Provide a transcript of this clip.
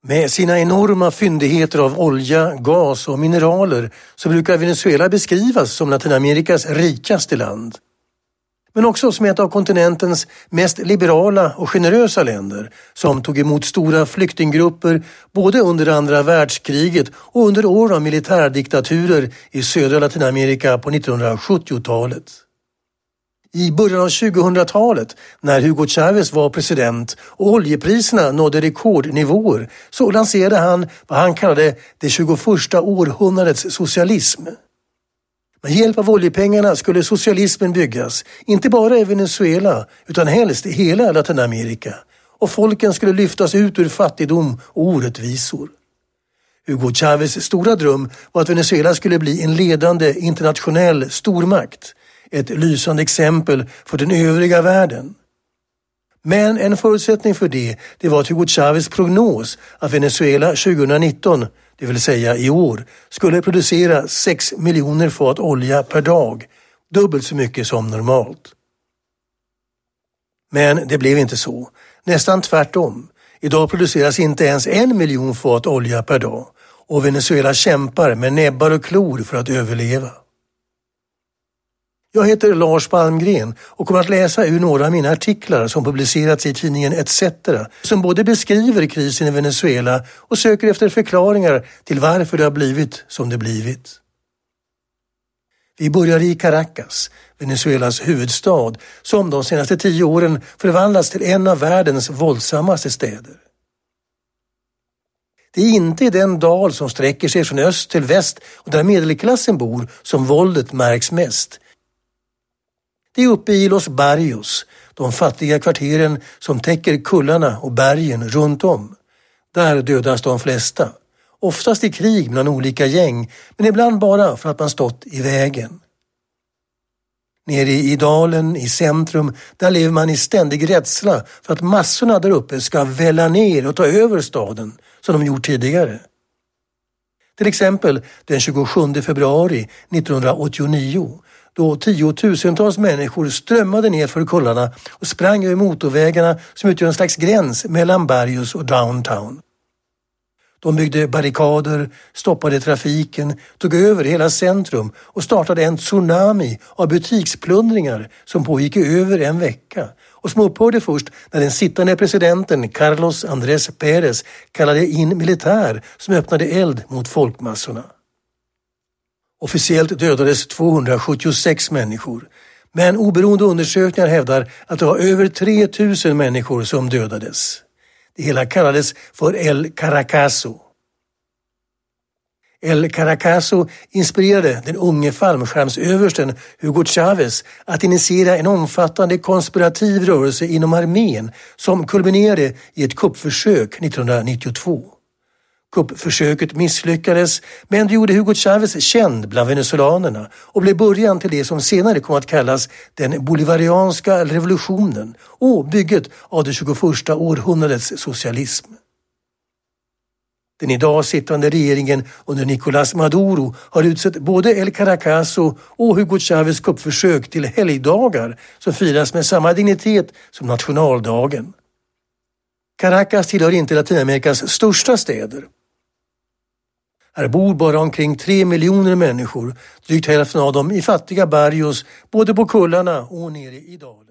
Med sina enorma fyndigheter av olja, gas och mineraler så brukar Venezuela beskrivas som Latinamerikas rikaste land. Men också som ett av kontinentens mest liberala och generösa länder som tog emot stora flyktinggrupper både under andra världskriget och under år av militärdiktaturer i södra Latinamerika på 1970-talet. I början av 2000-talet, när Hugo Chávez var president och oljepriserna nådde rekordnivåer, så lanserade han vad han kallade det 21:a århundradets socialism. Med hjälp av oljepengarna skulle socialismen byggas, inte bara i Venezuela utan helst i hela Latinamerika, och folken skulle lyftas ut ur fattigdom och orättvisor. Hugo Chávez stora dröm var att Venezuela skulle bli en ledande internationell stormakt, ett lysande exempel för den övriga världen. Men en förutsättning för det var att Hugo Chávez prognos att Venezuela 2019, det vill säga i år, skulle producera 6 miljoner fat olja per dag, dubbelt så mycket som normalt. Men det blev inte så. Nästan tvärtom. Idag produceras inte ens 1 miljon fat olja per dag och Venezuela kämpar med näbbar och klor för att överleva. Jag heter Lars Palmgren och kommer att läsa ur några av mina artiklar som publicerats i tidningen ETC, som både beskriver krisen i Venezuela och söker efter förklaringar till varför det har blivit som det blivit. Vi börjar i Caracas, Venezuelas huvudstad, som de senaste 10 åren förvandlats till en av världens våldsammaste städer. Det är inte i den dal som sträcker sig från öst till väst och där medelklassen bor som våldet märks mest. Det är uppe i Los Barrios, de fattiga kvarteren som täcker kullarna och bergen runt om. Där dödas de flesta, oftast i krig mellan olika gäng, men ibland bara för att man stått i vägen. Nere i dalen, i centrum, där lever man i ständig rädsla för att massorna där uppe ska välla ner och ta över staden, som de gjort tidigare. Till exempel den 27 februari 1989, då 10 000-tals människor strömmade ner för kullarna och sprang över motorvägarna som utgör en slags gräns mellan Barrios och downtown. De byggde barrikader, stoppade trafiken, tog över hela centrum och startade en tsunami av butiksplundringar som pågick i över en vecka och som upphörde först när den sittande presidenten Carlos Andrés Pérez kallade in militär som öppnade eld mot folkmassorna. Officiellt dödades 276 människor, men oberoende undersökningar hävdar att det var över 3 000 människor som dödades. Det hela kallades för El Caracazo. El Caracazo inspirerade den unge fallskärmsöversten Hugo Chávez att initiera en omfattande konspirativ rörelse inom armén som kulminerade i ett kuppförsök 1992. Kuppförsöket misslyckades, men det gjorde Hugo Chávez känd bland venezuelanerna och blev början till det som senare kom att kallas den bolivarianska revolutionen och bygget av det 21:a århundradets socialism. Den idag sittande regeringen under Nicolás Maduro har utsett både El Caracazo och Hugo Chávez kuppförsök till helgdagar som firas med samma dignitet som nationaldagen. Caracas tillhör inte Latinamerikas största städer. Här bor bara omkring 3 miljoner människor, drygt hälften av dem i fattiga barrios både på kullarna och nere i dalen.